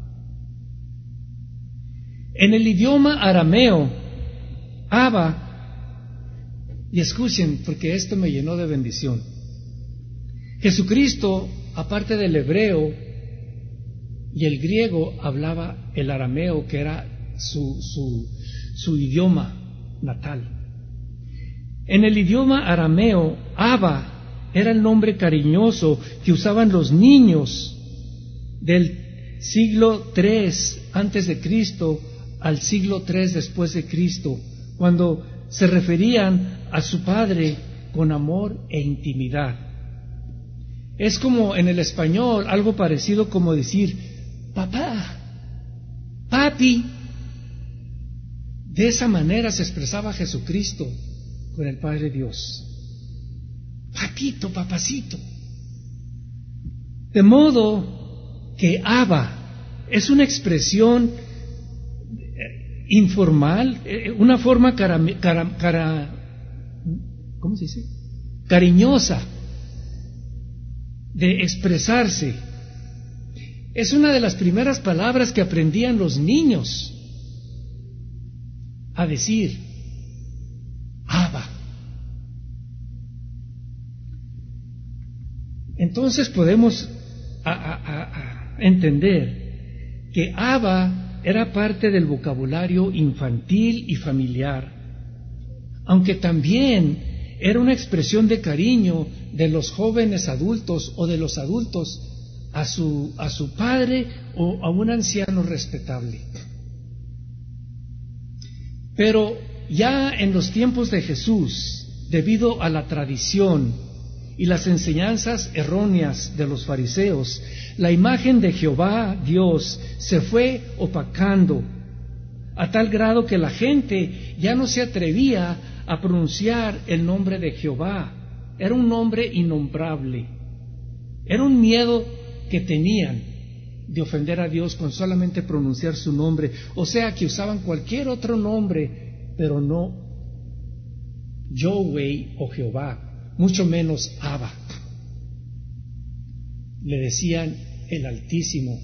En el idioma arameo, Abba, y escuchen, porque esto me llenó de bendición. Jesucristo, aparte del hebreo y el griego, hablaba el arameo, que era su, su, su idioma natal. En el idioma arameo, Abba era el nombre cariñoso que usaban los niños del siglo tres antes de Cristo al siglo tres después de Cristo, cuando se referían a su padre con amor e intimidad. Es como en el español, algo parecido como decir papá, papi. De esa manera se expresaba Jesucristo con el Padre Dios. Papito, papacito. De modo que Abba es una expresión informal, una forma cara, cara, cara, ¿cómo se dice? cariñosa de expresarse. Es una de las primeras palabras que aprendían los niños a decir Abba. Entonces podemos a, a, a, a entender que Abba era parte del vocabulario infantil y familiar, aunque también era una expresión de cariño de los jóvenes adultos o de los adultos a su, a su padre o a un anciano respetable. Pero ya en los tiempos de Jesús, debido a la tradición y las enseñanzas erróneas de los fariseos, la imagen de Jehová Dios se fue opacando a tal grado que la gente ya no se atrevía a pronunciar el nombre de Jehová. Era un nombre innombrable. Era un miedo que tenían de ofender a Dios con solamente pronunciar su nombre. O sea, que usaban cualquier otro nombre, pero no Yahweh o Jehová, mucho menos Abba. Le decían el Altísimo,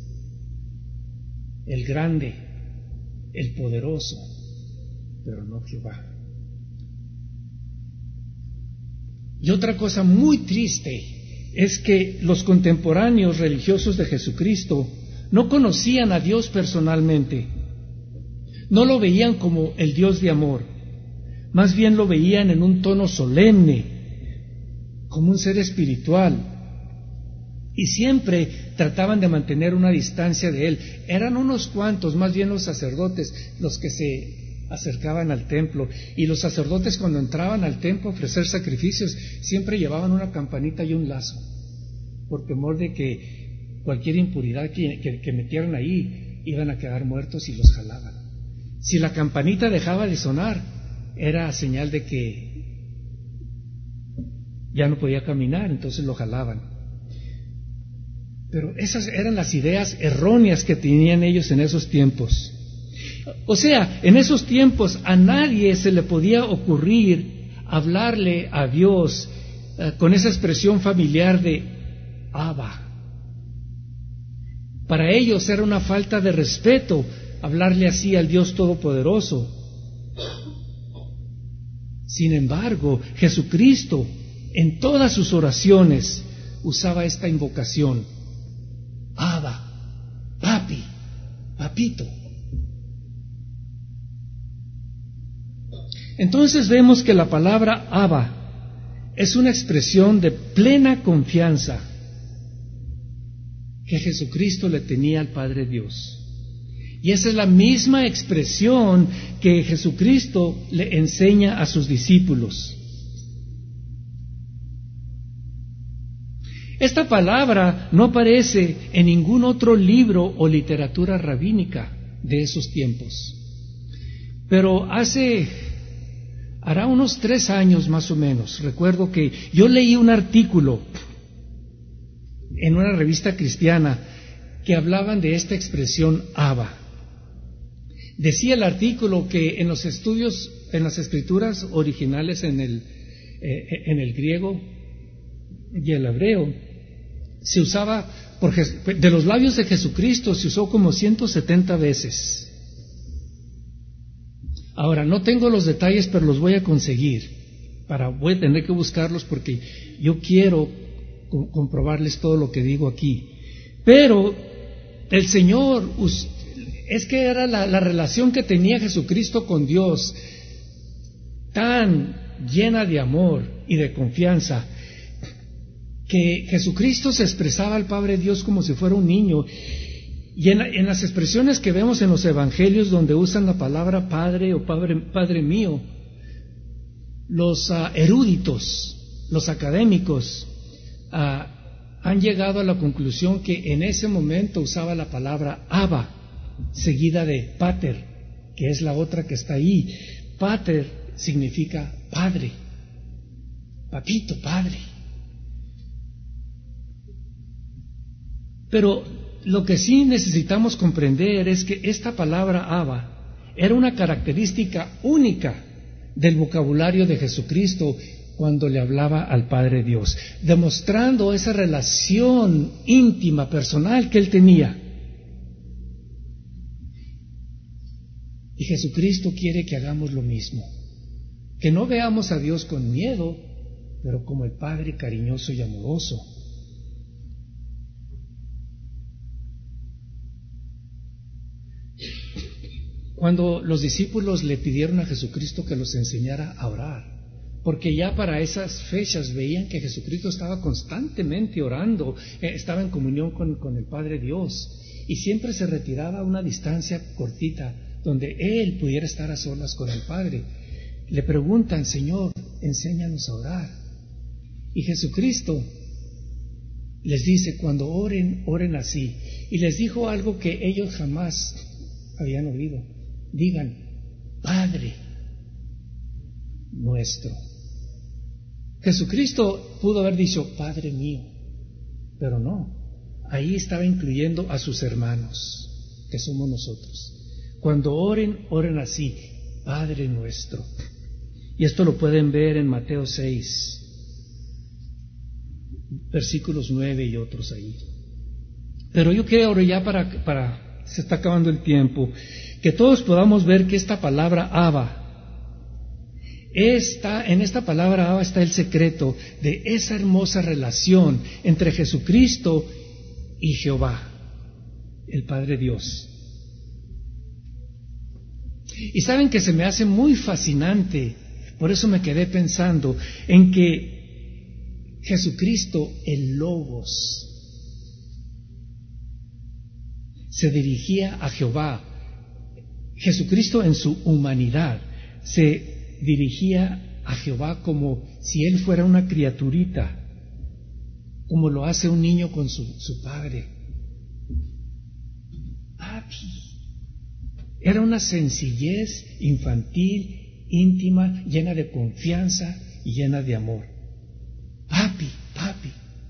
el Grande, el Poderoso, pero no Jehová. Y otra cosa muy triste es que los contemporáneos religiosos de Jesucristo no conocían a Dios personalmente, no lo veían como el Dios de amor, más bien lo veían en un tono solemne, como un ser espiritual, y siempre trataban de mantener una distancia de Él. Eran unos cuantos, más bien los sacerdotes, los que se acercaban al templo, y los sacerdotes cuando entraban al templo a ofrecer sacrificios siempre llevaban una campanita y un lazo, por temor de que cualquier impuridad que, que, que metieran ahí iban a quedar muertos y los jalaban. Si la campanita dejaba de sonar, era señal de que ya no podía caminar, entonces lo jalaban. Pero esas eran las ideas erróneas que tenían ellos en esos tiempos. O sea, en esos tiempos a nadie se le podía ocurrir hablarle a Dios eh, con esa expresión familiar de Abba. Para ellos era una falta de respeto hablarle así al Dios Todopoderoso. Sin embargo, Jesucristo en todas sus oraciones usaba esta invocación: Abba, papi, papito. Entonces vemos que la palabra Abba es una expresión de plena confianza que Jesucristo le tenía al Padre Dios. Y esa es la misma expresión que Jesucristo le enseña a sus discípulos. Esta palabra no aparece en ningún otro libro o literatura rabínica de esos tiempos. Pero hace, Hará unos tres años más o menos, recuerdo que yo leí un artículo en una revista cristiana que hablaban de esta expresión Abba. Decía el artículo que en los estudios, en las escrituras originales en el, eh, en el griego y el hebreo, se usaba, por, de los labios de Jesucristo, se usó como ciento setenta veces. Ahora, no tengo los detalles, pero los voy a conseguir. Para, voy a tener que buscarlos porque yo quiero co- comprobarles todo lo que digo aquí. Pero el Señor, es que era la, la relación que tenía Jesucristo con Dios, tan llena de amor y de confianza, que Jesucristo se expresaba al Padre Dios como si fuera un niño. Y en, en las expresiones que vemos en los evangelios donde usan la palabra Padre o Padre, Padre mío, los uh, eruditos, los académicos, uh, han llegado a la conclusión que en ese momento usaba la palabra Abba, seguida de Pater, que es la otra que está ahí. Pater significa padre, papito, padre. Pero lo que sí necesitamos comprender es que esta palabra Abba era una característica única del vocabulario de Jesucristo cuando le hablaba al Padre Dios, demostrando esa relación íntima, personal que él tenía. Y Jesucristo quiere que hagamos lo mismo, que no veamos a Dios con miedo, pero como el Padre cariñoso y amoroso. Cuando los discípulos le pidieron a Jesucristo que los enseñara a orar, porque ya para esas fechas veían que Jesucristo estaba constantemente orando, eh, estaba en comunión con, con el Padre Dios, y siempre se retiraba a una distancia cortita donde Él pudiera estar a solas con el Padre. Le preguntan: Señor, enséñanos a orar. Y Jesucristo les dice: cuando oren, oren así. Y les dijo algo que ellos jamás habían oído. Digan: Padre nuestro. Jesucristo pudo haber dicho: Padre mío, pero no. Ahí estaba incluyendo a sus hermanos, que somos nosotros. Cuando oren, oren así: Padre nuestro. Y esto lo pueden ver en Mateo seis, versículos nueve y otros ahí. Pero yo quiero ya para, para, se está acabando el tiempo, que todos podamos ver que esta palabra Abba, está, en esta palabra Abba está el secreto de esa hermosa relación entre Jesucristo y Jehová, el Padre Dios. Y saben que se me hace muy fascinante, por eso me quedé pensando en que Jesucristo, el Logos, se dirigía a Jehová. Jesucristo en su humanidad se dirigía a Jehová como si Él fuera una criaturita, como lo hace un niño con su, su padre. Papi. Era una sencillez infantil, íntima, llena de confianza y llena de amor. Papi, papi.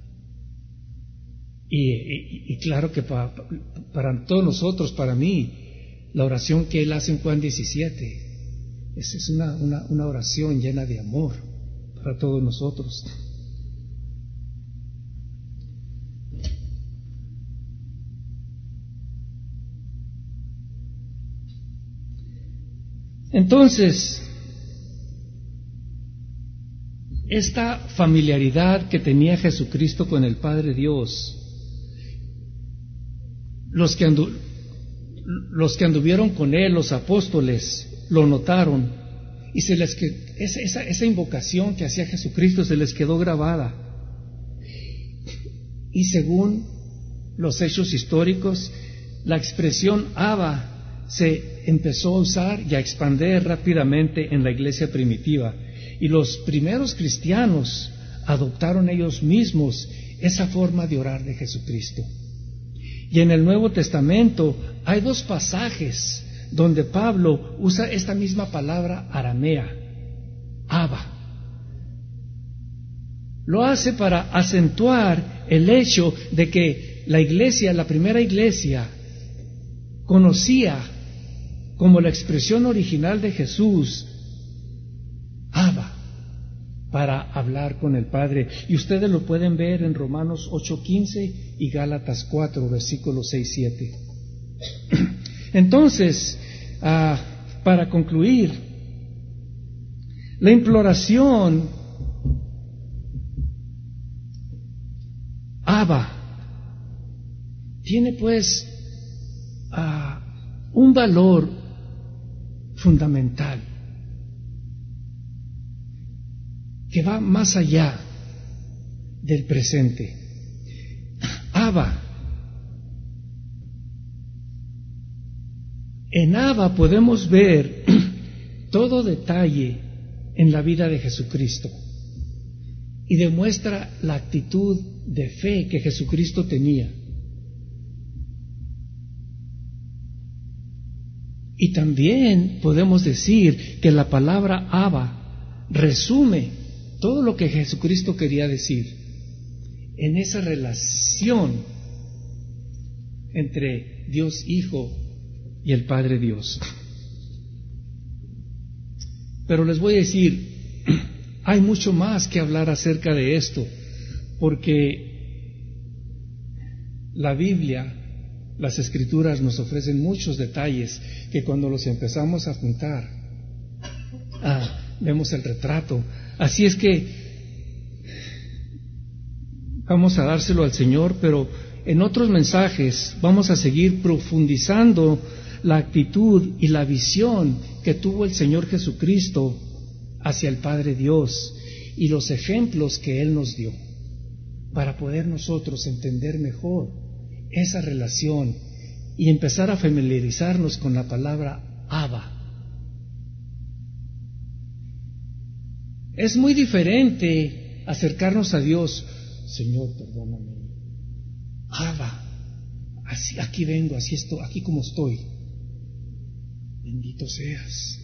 Y, y, y claro que para, para todos nosotros, para mí, la oración que Él hace en Juan diecisiete es, es una, una, una oración llena de amor para todos nosotros. Entonces, esta familiaridad que tenía Jesucristo con el Padre Dios, los que, andu, los que anduvieron con Él, los apóstoles, lo notaron, y se les esa, esa invocación que hacía Jesucristo se les quedó grabada. Y según los hechos históricos, la expresión Abba se empezó a usar y a expandir rápidamente en la iglesia primitiva, y los primeros cristianos adoptaron ellos mismos esa forma de orar de Jesucristo. Y en el Nuevo Testamento hay dos pasajes donde Pablo usa esta misma palabra aramea, Lo hace para acentuar el hecho de que la iglesia, la primera iglesia, conocía como la expresión original de Jesús, Abba, para hablar con el Padre. Y ustedes lo pueden ver en Romanos ocho quince y Gálatas cuatro, versículos seis y siete. Entonces, ah, para concluir, la imploración Abba tiene pues uh, un valor fundamental que va más allá del presente. Abba. En Abba podemos ver todo detalle en la vida de Jesucristo y demuestra la actitud de fe que Jesucristo tenía. Y también podemos decir que la palabra Abba resume todo lo que Jesucristo quería decir en esa relación entre Dios Hijo y el Padre Dios. Pero les voy a decir, hay mucho más que hablar acerca de esto, porque la Biblia, las Escrituras nos ofrecen muchos detalles que cuando los empezamos a juntar, ah, vemos el retrato. Así es que vamos a dárselo al Señor, pero en otros mensajes vamos a seguir profundizando la actitud y la visión que tuvo el Señor Jesucristo hacia el Padre Dios y los ejemplos que Él nos dio para poder nosotros entender mejor esa relación y empezar a familiarizarnos con la palabra Abba. Es muy diferente acercarnos a Dios, Señor, perdóname, Abba, así, aquí vengo, así estoy, aquí como estoy, bendito seas.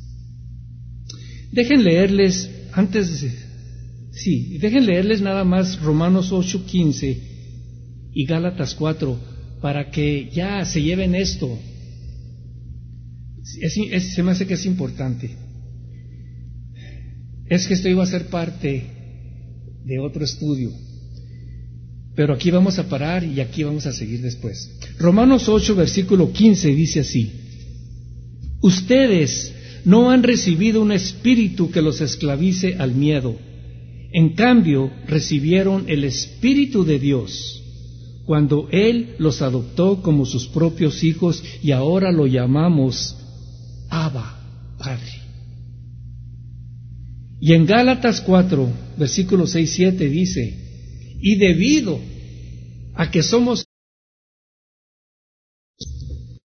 Dejen leerles, antes de, sí, dejen leerles nada más Romanos ocho quince y Gálatas cuatro, para que ya se lleven esto. Es, es, se me hace que es importante. Es que esto iba a ser parte de otro estudio, pero aquí vamos a parar y aquí vamos a seguir después. Romanos ocho, versículo quince dice así: ustedes no han recibido un espíritu que los esclavice al miedo. En cambio, recibieron el Espíritu de Dios, cuando Él los adoptó como sus propios hijos, y ahora lo llamamos Abba, Padre. Y en Gálatas cuatro, versículos seis y siete dice: y debido a que somos